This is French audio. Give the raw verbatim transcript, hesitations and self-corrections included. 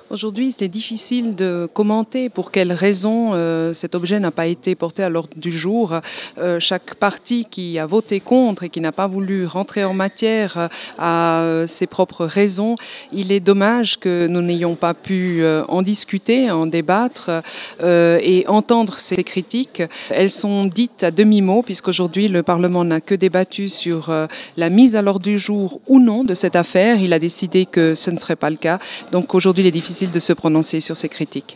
Aujourd'hui, c'est difficile de commenter pour quelles raisons euh, cet objet n'a pas été porté à l'ordre du jour. Euh, chaque parti qui a voté contre et qui n'a pas voulu rentrer en matière euh, a euh, ses propres raisons. Il est dommage que nous n'ayons pas pu euh, en discuter, en débattre euh, et entendre ces critiques. Elles sont dites à demi-mot puisqu'aujourd'hui le Parlement n'a que débattu sur euh, la mise à l'ordre du jour ou non de cette affaire. Il a décidé que ce ne serait pas le cas. Donc aujourd'hui, il est difficile de se prononcer sur ces critiques.